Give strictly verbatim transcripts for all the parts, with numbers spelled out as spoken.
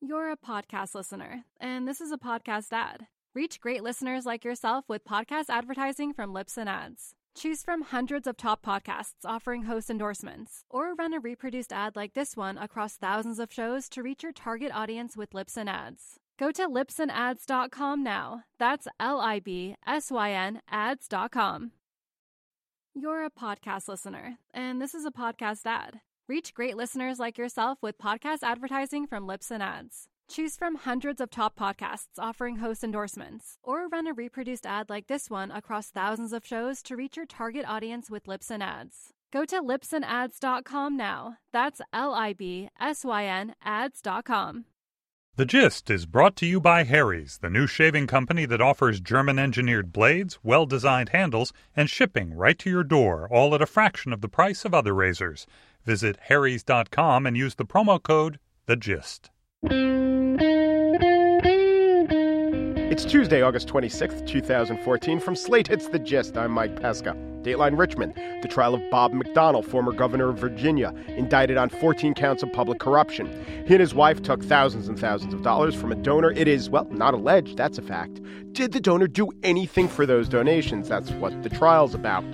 You're a podcast listener, and this is a podcast ad. Reach great listeners like yourself with podcast advertising from Libsyn Ads. Choose from hundreds of top podcasts offering host endorsements, or run a reproduced ad like this one across thousands of shows to reach your target audience with Libsyn Ads. Go to libsyn ads dot com now. That's L I B S Y N ads dot com. You're a podcast listener, and this is a podcast ad. Reach great listeners like yourself with podcast advertising from Libsyn Ads. Choose from hundreds of top podcasts offering host endorsements, or run a reproduced ad like this one across thousands of shows to reach your target audience with Libsyn Ads. Go to libsyn ads dot com now. That's L I B S Y N ads dot com. The Gist is brought to you by Harry's, the new shaving company that offers German-engineered blades, well-designed handles, and shipping right to your door, all at a fraction of the price of other razors. Visit harrys dot com and use the promo code The Gist. It's Tuesday, August twenty-sixth, twenty fourteen. From Slate, it's The Gist. I'm Mike Pesca. Dateline Richmond. The trial of Bob McDonnell, former governor of Virginia, indicted on fourteen counts of public corruption. He and his wife took thousands and thousands of dollars from a donor. It is, well, not alleged. That's a fact. Did the donor do anything for those donations? That's what the trial's about.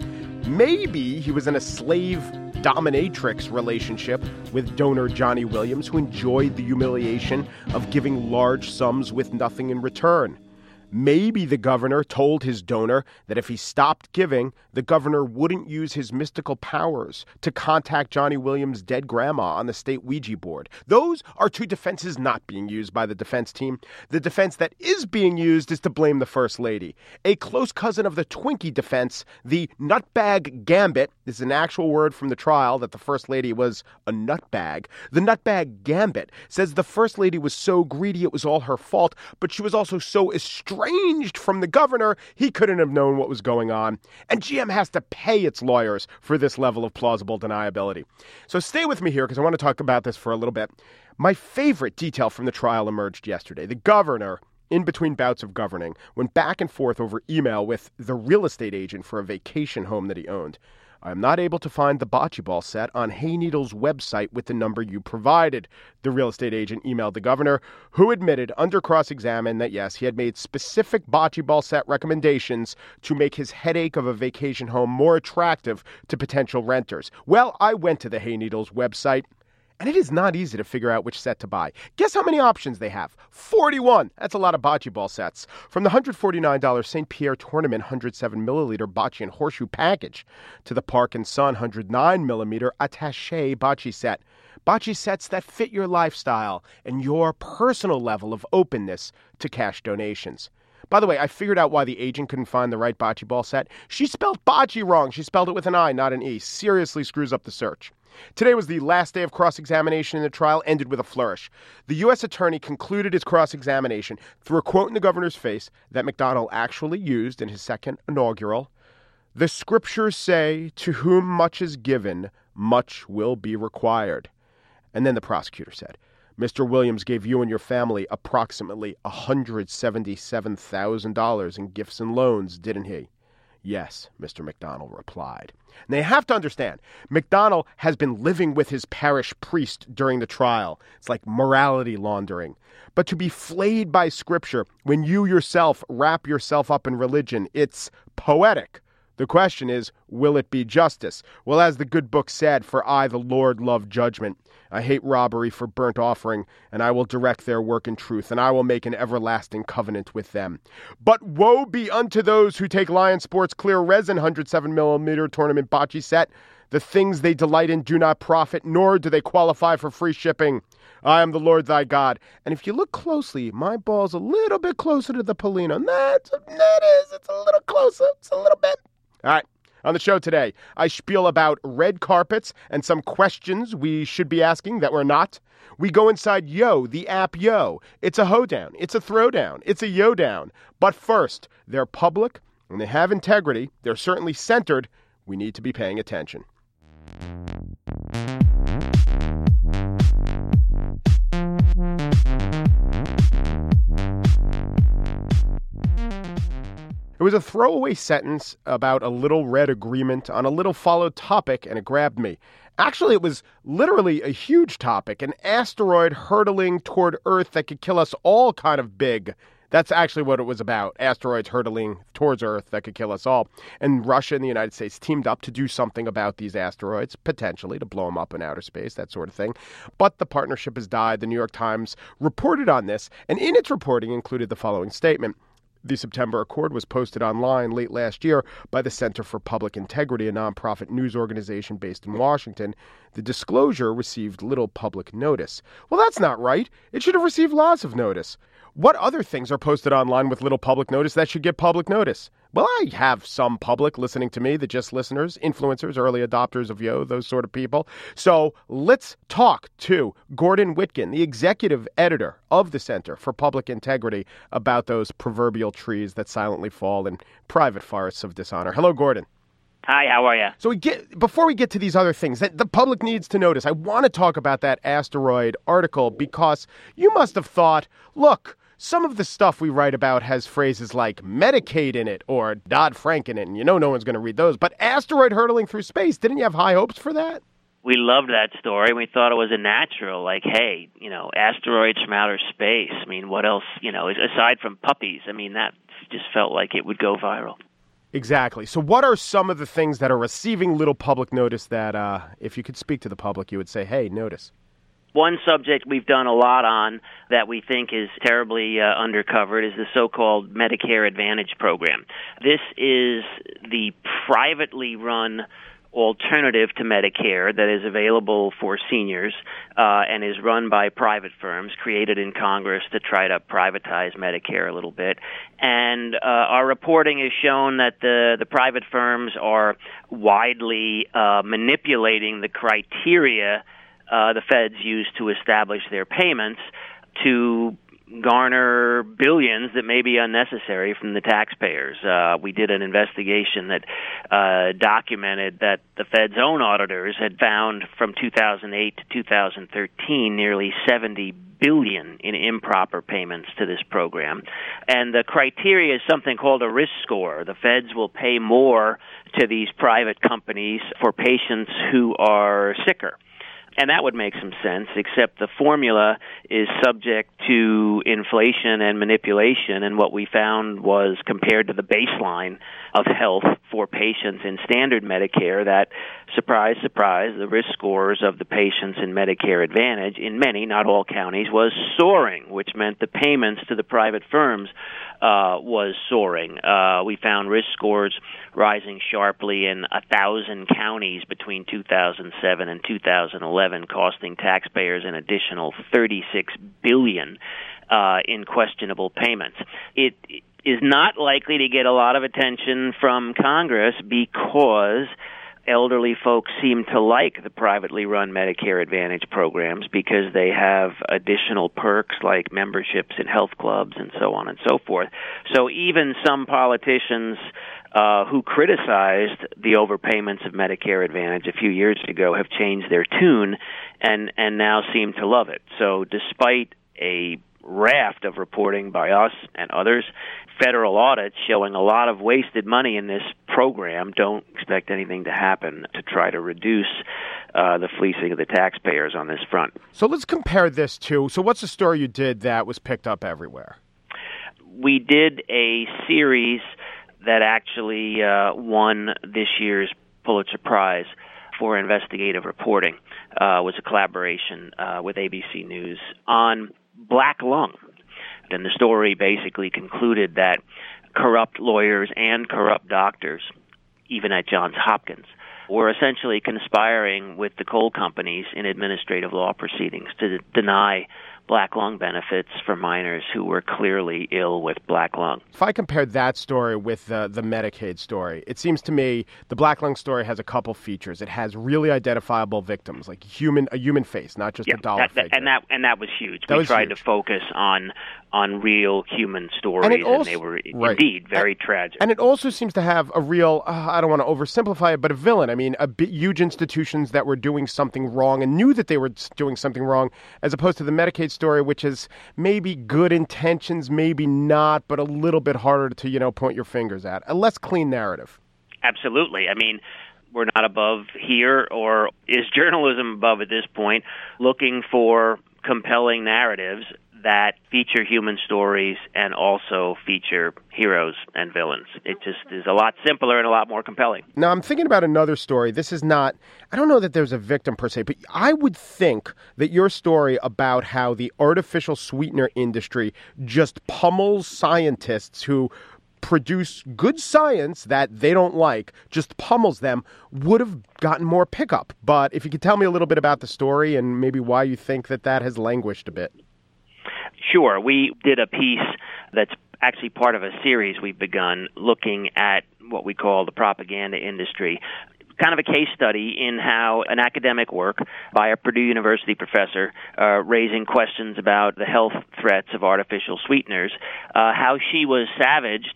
Maybe he was in a slave dominatrix relationship with donor Johnny Williams, who enjoyed the humiliation of giving large sums with nothing in return. Maybe the governor told his donor that if he stopped giving, the governor wouldn't use his mystical powers to contact Johnny Williams' dead grandma on the state Ouija board. Those are two defenses not being used by the defense team. The defense that is being used is to blame the First Lady. A close cousin of the Twinkie defense, the nutbag gambit, is an actual word from the trial that the First Lady was a nutbag. The nutbag gambit says the First Lady was so greedy it was all her fault, but she was also so estranged from the governor, he couldn't have known what was going on. And G M has to pay its lawyers for this level of plausible deniability. So stay with me here because I want to talk about this for a little bit. My favorite detail from the trial emerged yesterday. The governor, in between bouts of governing, went back and forth over email with the real estate agent for a vacation home that he owned. I am not able to find the bocce ball set on Hayneedle's website with the number you provided. The real estate agent emailed the governor, who admitted under cross-examination that, yes, he had made specific bocce ball set recommendations to make his headache of a vacation home more attractive to potential renters. Well, I went to the Hayneedle's website, and it is not easy to figure out which set to buy. Guess how many options they have? forty-one. That's a lot of bocce ball sets. From the one hundred forty-nine dollars Saint Pierre Tournament one hundred seven milliliter bocce and horseshoe package to the Park and Sun one hundred nine millimeter attaché bocce set. Bocce sets that fit your lifestyle and your personal level of openness to cash donations. By the way, I figured out why the agent couldn't find the right bocce ball set. She spelled bocce wrong. She spelled it with an I, not an E. Seriously screws up the search. Today was the last day of cross-examination in the trial, ended with a flourish. The U S attorney concluded his cross-examination through a quote in the governor's face that McDonnell actually used in his second inaugural. The scriptures say, to whom much is given, much will be required. And then the prosecutor said, Mister Williams gave you and your family approximately one hundred seventy-seven thousand dollars in gifts and loans, didn't he? Yes, Mister McDonnell replied. Now, you have to understand, McDonnell has been living with his parish priest during the trial. It's like morality laundering. But to be flayed by Scripture when you yourself wrap yourself up in religion, it's poetic. The question is, will it be justice? Well, as the good book said, for I, the Lord, love judgment. I hate robbery for burnt offering, and I will direct their work in truth, and I will make an everlasting covenant with them. But woe be unto those who take Lion Sports Clear Resin one hundred seven millimeter tournament bocce set. The things they delight in do not profit, nor do they qualify for free shipping. I am the Lord thy God. And if you look closely, my ball's a little bit closer to the Polino. That's, that is, it's a little closer. It's a little bit. All right. On the show today, I spiel about red carpets and some questions we should be asking that we're not. We go inside Yo, the app Yo. It's a hoedown. It's a throwdown. It's a yo-down. But first, they're public and they have integrity. They're certainly centered. We need to be paying attention. It was a throwaway sentence about a little red agreement on a little followed topic, and it grabbed me. Actually, it was literally a huge topic, an asteroid hurtling toward Earth that could kill us all kind of big. That's actually what it was about, asteroids hurtling towards Earth that could kill us all. And Russia and the United States teamed up to do something about these asteroids, potentially to blow them up in outer space, that sort of thing. But the partnership has died. The New York Times reported on this, and in its reporting included the following statement. The September Accord was posted online late last year by the Center for Public Integrity, a nonprofit news organization based in Washington. The disclosure received little public notice. Well, that's not right. It should have received lots of notice. What other things are posted online with little public notice that should get public notice? Well, I have some public listening to me, the Just listeners, influencers, early adopters of Yo, those sort of people. So let's talk to Gordon Witkin, the executive editor of the Center for Public Integrity, about those proverbial trees that silently fall in private forests of dishonor. Hello, Gordon. Hi, how are you? So we get before we get to these other things that the public needs to notice, I want to talk about that asteroid article because you must have thought, look, some of the stuff we write about has phrases like Medicaid in it or Dodd-Frank in it, and you know no one's going to read those. But asteroid hurtling through space, didn't you have high hopes for that? We loved that story. We thought it was a natural, like, hey, you know, asteroids from outer space. I mean, what else, you know, aside from puppies? I mean, that just felt like it would go viral. Exactly. So what are some of the things that are receiving little public notice that, uh, if you could speak to the public, you would say, hey, notice? One subject we've done a lot on that we think is terribly uh, undercovered is the so-called Medicare Advantage program. This is the privately run alternative to Medicare that is available for seniors uh, and is run by private firms created in Congress to try to privatize Medicare a little bit. And uh, our reporting has shown that the, the private firms are widely uh, manipulating the criteria Uh, the feds use to establish their payments to garner billions that may be unnecessary from the taxpayers. Uh, we did an investigation that uh, documented that the Fed's own auditors had found from two thousand eight to two thousand thirteen nearly seventy billion dollars in improper payments to this program. And the criteria is something called a risk score. The feds will pay more to these private companies for patients who are sicker. And that would make some sense, except the formula is subject to inflation and manipulation. And what we found was, compared to the baseline of health for patients in standard Medicare, that, surprise, surprise, the risk scores of the patients in Medicare Advantage in many, not all counties, was soaring, which meant the payments to the private firms uh, was soaring. Uh, we found risk scores rising sharply in a thousand counties between two thousand seven and two thousand eleven, costing taxpayers an additional thirty-six billion dollars uh, in questionable payments. It is not likely to get a lot of attention from Congress because elderly folks seem to like the privately run Medicare Advantage programs because they have additional perks like memberships in health clubs and so on and so forth. So even some politicians uh, who criticized the overpayments of Medicare Advantage a few years ago have changed their tune and, and now seem to love it. So despite a raft of reporting by us and others, federal audits showing a lot of wasted money in this program, don't expect anything to happen to try to reduce uh, the fleecing of the taxpayers on this front. So let's compare this to, so what's the story you did that was picked up everywhere? We did a series that actually uh, won this year's Pulitzer Prize for investigative reporting. Uh, it was a collaboration uh, with A B C News on black lung. And the story basically concluded that corrupt lawyers and corrupt doctors, even at Johns Hopkins, were essentially conspiring with the coal companies in administrative law proceedings to deny black lung benefits for minors who were clearly ill with black lung. If I compared that story with uh, the Medicaid story, it seems to me the black lung story has a couple features. It has really identifiable victims, like human a human face, not just yeah, a dollar that, that, figure. And that and that was huge. That we was tried huge. to focus on on real human stories, and, and also, they were right. indeed very and, tragic. And it also seems to have a real, uh, I don't want to oversimplify it, but a villain. I mean, a bit, huge institutions that were doing something wrong and knew that they were doing something wrong, as opposed to the Medicaid story, which is maybe good intentions, maybe not, but a little bit harder to, you know, point your fingers at. A less clean narrative. Absolutely. I mean, we're not above here, or is journalism above at this point, looking for compelling narratives that feature human stories and also feature heroes and villains. It just is a lot simpler and a lot more compelling. Now, I'm thinking about another story. This is not, I don't know that there's a victim per se, but I would think that your story about how the artificial sweetener industry just pummels scientists who produce good science that they don't like, just pummels them, would have gotten more pickup. But if you could tell me a little bit about the story and maybe why you think that that has languished a bit. Sure. We did a piece that's actually part of a series we've begun looking at what we call the propaganda industry, kind of a case study in how an academic work by a Purdue University professor uh, raising questions about the health threats of artificial sweeteners, uh, how she was savaged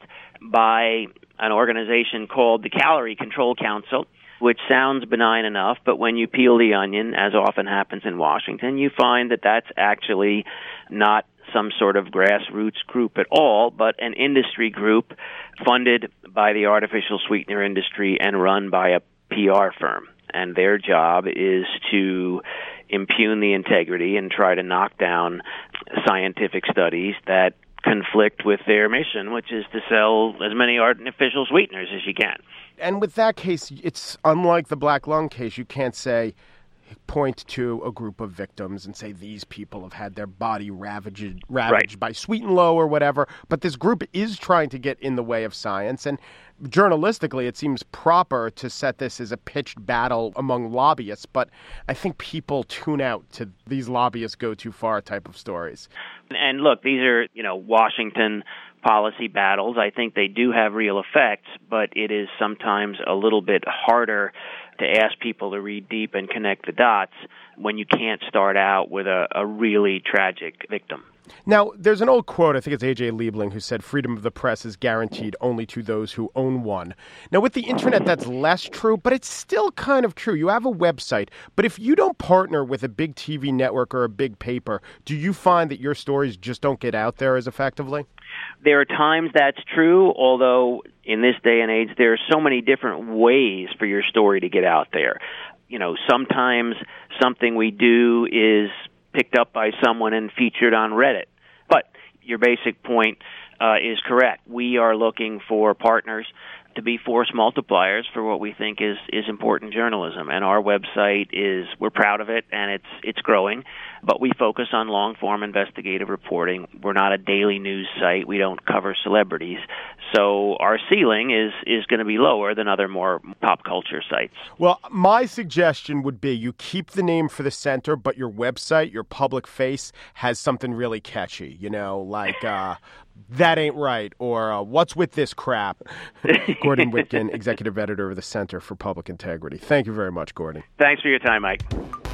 by an organization called the Calorie Control Council, which sounds benign enough, but when you peel the onion, as often happens in Washington, you find that that's actually not some sort of grassroots group at all, but an industry group funded by the artificial sweetener industry and run by a P R firm. And their job is to impugn the integrity and try to knock down scientific studies that conflict with their mission, which is to sell as many artificial sweeteners as you can. And with that case, it's unlike the black lung case. You can't say, point to a group of victims and say these people have had their body ravaged, ravaged right. by sweet and low or whatever. But this group is trying to get in the way of science. And journalistically, it seems proper to set this as a pitched battle among lobbyists. But I think people tune out to these lobbyists go too far type of stories. And look, these are, you know, Washington policy battles. I think they do have real effects, but it is sometimes a little bit harder to ask people to read deep and connect the dots when you can't start out with a, a really tragic victim. Now, there's an old quote, I think it's A J Liebling, who said, freedom of the press is guaranteed only to those who own one. Now, with the internet, that's less true, but it's still kind of true. You have a website, but if you don't partner with a big T V network or a big paper, do you find that your stories just don't get out there as effectively? There are times that's true, although in this day and age, there are so many different ways for your story to get out there. You know, sometimes something we do is picked up by someone and featured on Reddit. But your basic point uh, is correct. We are looking for partners to be force multipliers for what we think is, is important journalism. And our website is, we're proud of it, and it's it's growing. But we focus on long-form investigative reporting. We're not a daily news site. We don't cover celebrities. So our ceiling is, is going to be lower than other more pop culture sites. Well, my suggestion would be you keep the name for the center, but your website, your public face, has something really catchy, you know, like uh, that ain't right, or uh, what's with this crap? Gordon Witkin, executive editor of the Center for Public Integrity. Thank you very much, Gordon. Thanks for your time, Mike.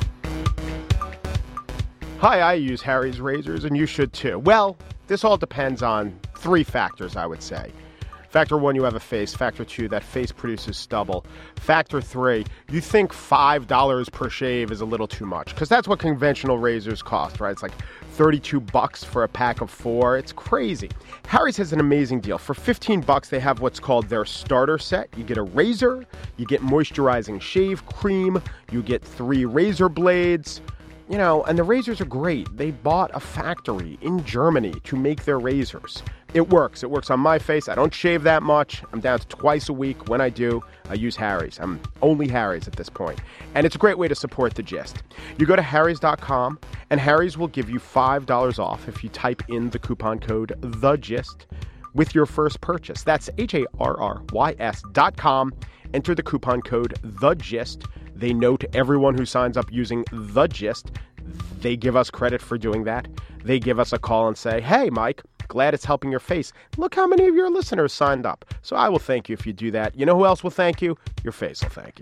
Hi, I use Harry's razors, and you should too. Well, this all depends on three factors, I would say. Factor one, you have a face. Factor two, that face produces stubble. Factor three, you think five dollars per shave is a little too much, because that's what conventional razors cost, right? It's like thirty-two bucks for a pack of four. It's crazy. Harry's has an amazing deal. For fifteen bucks, they have what's called their starter set. You get a razor, you get moisturizing shave cream, you get three razor blades. You know, and the razors are great. They bought a factory in Germany to make their razors. It works. It works on my face. I don't shave that much. I'm down to twice a week. When I do, I use Harry's. I'm only Harry's at this point. And it's a great way to support the gist. You go to harrys dot com, and Harry's will give you five dollars off if you type in the coupon code THEGIST with your first purchase. That's H A R R Y S dot com. Enter the coupon code THEGIST. They note everyone who signs up using The Gist. They give us credit for doing that. They give us a call and say, hey, Mike, glad it's helping your face. Look how many of your listeners signed up. So I will thank you if you do that. You know who else will thank you? Your face will thank you.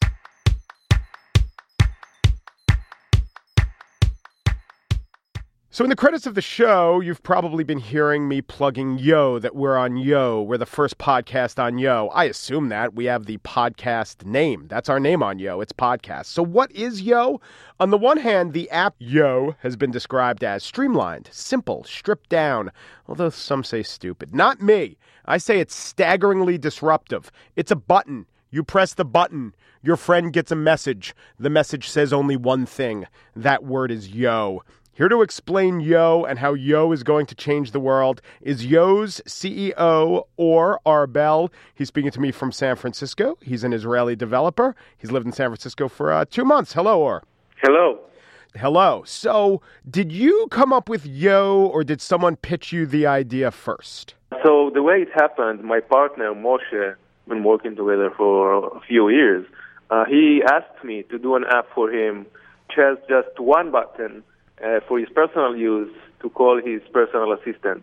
So in the credits of the show, you've probably been hearing me plugging Yo, that we're on Yo. We're the first podcast on Yo. I assume that. We have the podcast name. That's our name on Yo. It's podcast. So what is Yo? On the one hand, the app Yo has been described as streamlined, simple, stripped down, although some say stupid. Not me. I say it's staggeringly disruptive. It's a button. You press the button. Your friend gets a message. The message says only one thing. That word is yo. Here to explain Yo and how Yo is going to change the world is Yo's C E O, Or Arbel. He's speaking to me from San Francisco. He's an Israeli developer. He's lived in San Francisco for uh, two months. Hello, Or. Hello. Hello. So, did you come up with Yo, or did someone pitch you the idea first? So the way it happened, my partner, Moshe, been working together for a few years. Uh, he asked me to do an app for him, which has just one button uh, for his personal use to call his personal assistant.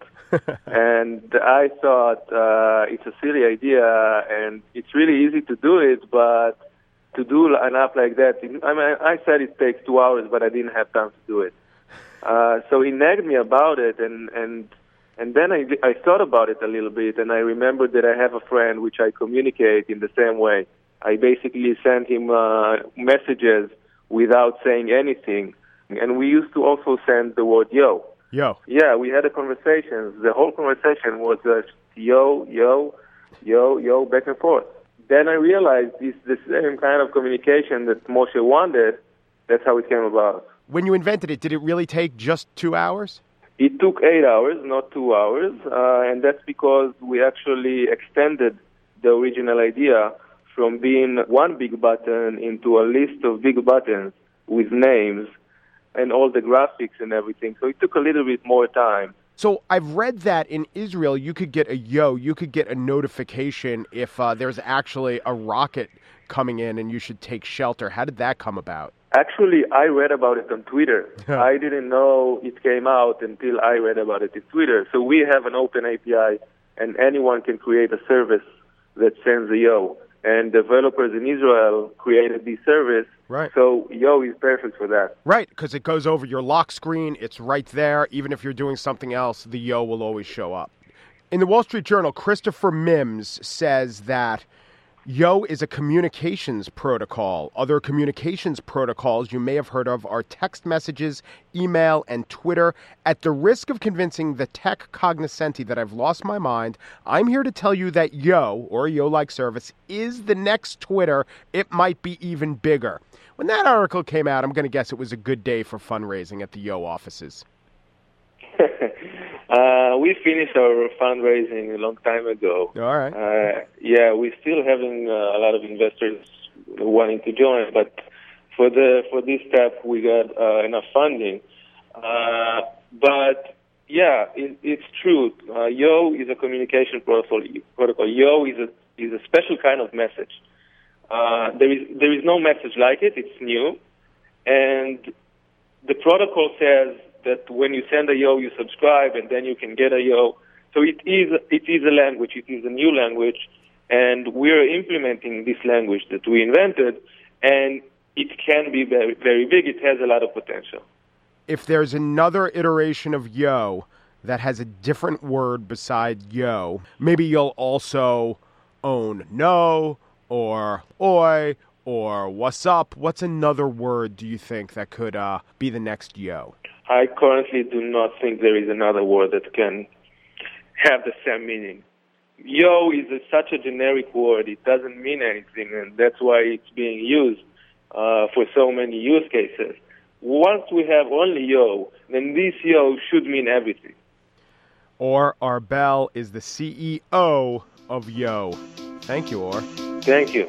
And I thought uh, it's a silly idea, and it's really easy to do it, but to do an app like that, I mean, I said it takes two hours, but I didn't have time to do it. Uh, so he nagged me about it, and and and then I, I thought about it a little bit, and I remembered that I have a friend which I communicate in the same way. I basically send him uh, messages without saying anything, and we used to also send the word yo. Yo. Yeah, we had a conversation. The whole conversation was uh, yo, yo, yo, yo, back and forth. Then I realized it's the same kind of communication that Moshe wanted. That's how it came about. When you invented it, did it really take just two hours? It took eight hours, not two hours, uh, and that's because we actually extended the original idea from being one big button into a list of big buttons with names and all the graphics and everything. So it took a little bit more time. So I've read that in Israel, you could get a yo, you could get a notification if uh, there's actually a rocket coming in and you should take shelter. How did that come about? Actually, I read about it on Twitter. I didn't know it came out until I read about it on Twitter. So we have an open A P I, and anyone can create a service that sends a yo. And developers in Israel created this service. Right. So Yo is perfect for that. Right, because it goes over your lock screen. It's right there. Even if you're doing something else, the Yo will always show up. In the Wall Street Journal, Christopher Mims says that Yo is a communications protocol. Other communications protocols you may have heard of are text messages, email, and Twitter. At the risk of convincing the tech cognoscenti that I've lost my mind, I'm here to tell you that Yo, or a Yo-like service, is the next Twitter. It might be even bigger. When that article came out, I'm going to guess it was a good day for fundraising at the Yo offices. Uh, we finished our fundraising a long time ago. All right. Uh, yeah, we're still having uh, a lot of investors wanting to join, but for the for this step, we got uh, enough funding. Uh, but yeah, it, it's true. Uh, Yo is a communication protocol. Protocol. Yo is a is a special kind of message. Uh, there is there is no message like it. It's new, and the protocol says that when you send a Yo, you subscribe, and then you can get a Yo. So it is it is a language. It is a new language, and we're implementing this language that we invented, and it can be very, very big. It has a lot of potential. If there's another iteration of Yo that has a different word beside Yo, maybe you'll also own no, or oi, or what's up. What's another word do you think that could uh, be the next Yo? I currently do not think there is another word that can have the same meaning. Yo is a, such a generic word. It doesn't mean anything, and that's why it's being used uh, for so many use cases. Once we have only Yo, then this Yo should mean everything. Or Arbel is the C E O of Yo. Thank you, Or. Thank you.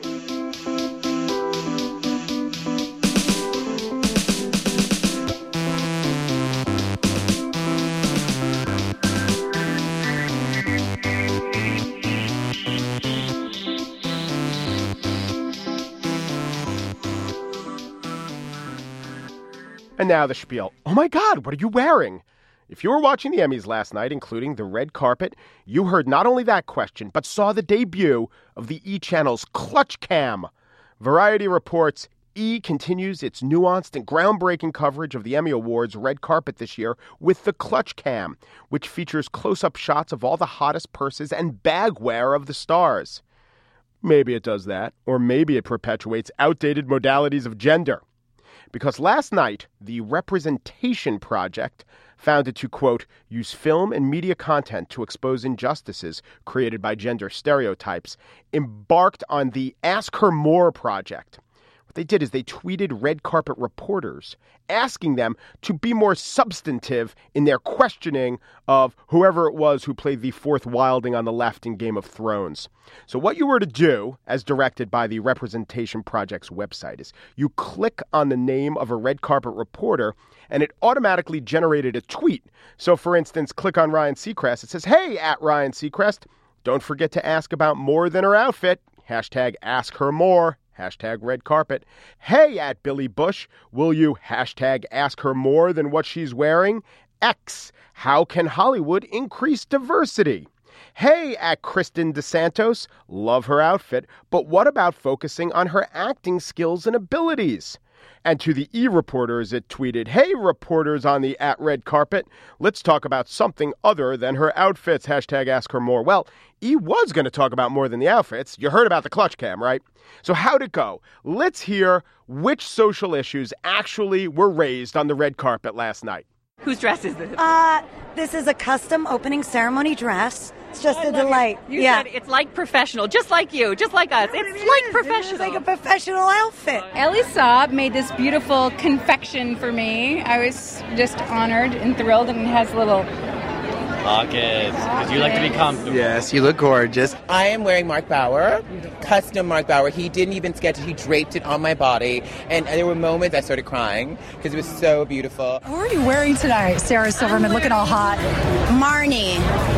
And now the spiel. Oh my God, what are you wearing? If you were watching the Emmys last night, including the red carpet, you heard not only that question, but saw the debut of the E! Channel's Clutch Cam. Variety reports E! continues its nuanced and groundbreaking coverage of the Emmy Awards red carpet this year with the Clutch Cam, which features close-up shots of all the hottest purses and bagware of the stars. Maybe it does that, or maybe it perpetuates outdated modalities of gender. Because last night, the Representation Project founded to, quote, use film and media content to expose injustices created by gender stereotypes, embarked on the Ask Her More project. What they did is they tweeted red carpet reporters asking them to be more substantive in their questioning of whoever it was who played the fourth wilding on the left in Game of Thrones. So what you were to do, as directed by the Representation Project's website, is you click on the name of a red carpet reporter and it automatically generated a tweet. So, for instance, click on Ryan Seacrest. It says, hey, at Ryan Seacrest, don't forget to ask about more than her outfit. Hashtag ask her more. Hashtag red carpet. Hey, at Billy Bush, will you hashtag ask her more than what she's wearing? X, how can Hollywood increase diversity? Hey, at Kristen DeSantos, love her outfit, but what about focusing on her acting skills and abilities? And to the E-reporters, it tweeted, hey, reporters on the at red carpet, let's talk about something other than her outfits. Hashtag ask her more. Well, E was going to talk about more than the outfits. You heard about the clutch cam, right? So how'd it go? Let's hear which social issues actually were raised on the red carpet last night. Whose dress is this? Uh, this is a custom opening ceremony dress. It's just I a delight. You yeah. said it's like professional, just like you, just like us. It's it like is. professional. It's like a professional outfit. Ellie Saab made this beautiful confection for me. I was just honored and thrilled, and it has a little pockets, because you like to be comfortable. Yes, you look gorgeous. I am wearing Mark Bauer, custom Mark Bauer. He didn't even sketch it. He draped it on my body. And there were moments I started crying because it was so beautiful. Who are you wearing tonight, Sarah Silverman, looking all hot? Marnie,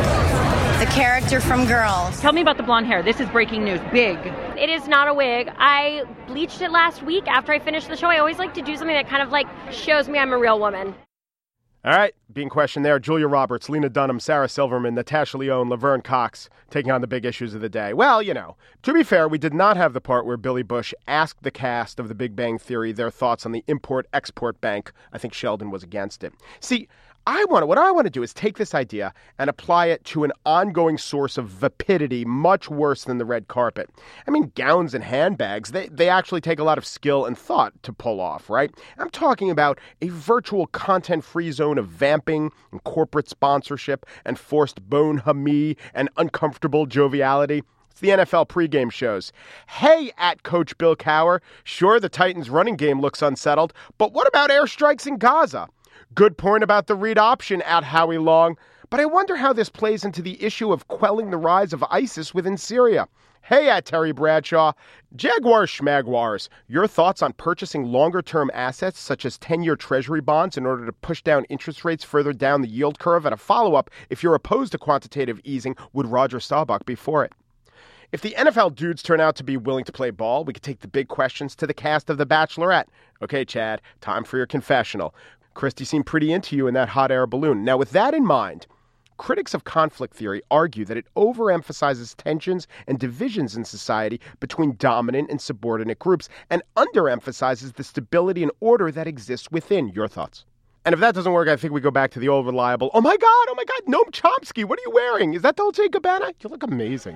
the character from Girls. Tell me about the blonde hair. This is breaking news. Big. It is not a wig. I bleached it last week after I finished the show. I always like to do something that kind of like shows me I'm a real woman. All right, being questioned there, Julia Roberts, Lena Dunham, Sarah Silverman, Natasha Lyonne, Laverne Cox, taking on the big issues of the day. Well, you know, to be fair, we did not have the part where Billy Bush asked the cast of The Big Bang Theory their thoughts on the Import-Export Bank. I think Sheldon was against it. See, I want to, what I want to do is take this idea and apply it to an ongoing source of vapidity much worse than the red carpet. I mean, gowns and handbags, they, they actually take a lot of skill and thought to pull off, right? I'm talking about a virtual content-free zone of vamping and corporate sponsorship and forced bonhomie and uncomfortable joviality. It's the N F L pregame shows. Hey, at Coach Bill Cowher, sure, the Titans' running game looks unsettled, but what about airstrikes in Gaza? Good point about the read option at Howie Long, but I wonder how this plays into the issue of quelling the rise of ISIS within Syria. Hey, at Terry Bradshaw, Jaguars Schmagwars, your thoughts on purchasing longer-term assets such as ten-year treasury bonds in order to push down interest rates further down the yield curve? And a follow-up, if you're opposed to quantitative easing, would Roger Staubach be for it? If the N F L dudes turn out to be willing to play ball, we could take the big questions to the cast of The Bachelorette. Okay, Chad, time for your confessional. Christy seemed pretty into you in that hot air balloon. Now, with that in mind, critics of conflict theory argue that it overemphasizes tensions and divisions in society between dominant and subordinate groups and underemphasizes the stability and order that exists within. Your thoughts? And if that doesn't work, I think we go back to the old reliable, oh my God, oh my God, Noam Chomsky, what are you wearing? Is that Dolce and Gabbana? You look amazing.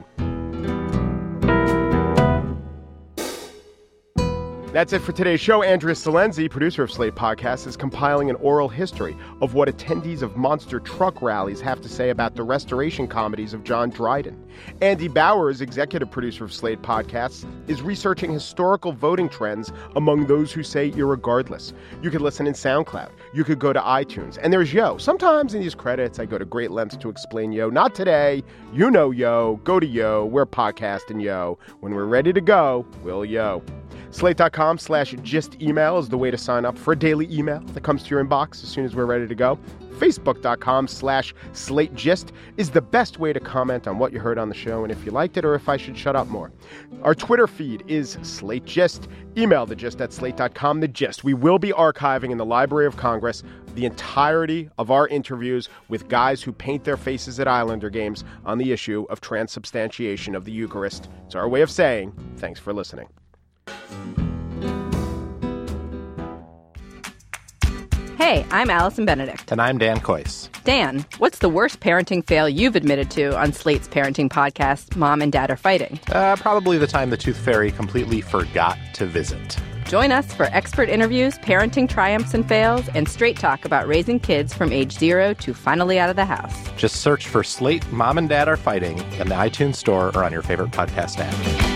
That's it for today's show. Andrea Salenzi, producer of Slate Podcasts, is compiling an oral history of what attendees of monster truck rallies have to say about the restoration comedies of John Dryden. Andy Bowers, executive producer of Slate Podcasts, is researching historical voting trends among those who say irregardless. You could listen in SoundCloud. You could go to iTunes. And there's Yo. Sometimes in these credits, I go to great lengths to explain Yo. Not today. You know Yo. Go to Yo. We're podcasting Yo. When we're ready to go, we'll Yo. Slate.com slash gist email is the way to sign up for a daily email that comes to your inbox as soon as we're ready to go. Facebook.com slash Slate Gist is the best way to comment on what you heard on the show and if you liked it or if I should shut up more. Our Twitter feed is Slate Gist. Email the gist at slate dot com. The Gist. We will be archiving in the Library of Congress the entirety of our interviews with guys who paint their faces at Islander games on the issue of transubstantiation of the Eucharist. It's our way of saying thanks for listening. Hey, I'm Allison Benedict. And I'm Dan Kois. Dan, what's the worst parenting fail you've admitted to on Slate's parenting podcast, Mom and Dad Are Fighting? Uh, probably the time the Tooth Fairy completely forgot to visit. Join us for expert interviews, parenting triumphs and fails, and straight talk about raising kids from age zero to finally out of the house. Just search for Slate Mom and Dad Are Fighting in the iTunes Store or on your favorite podcast app.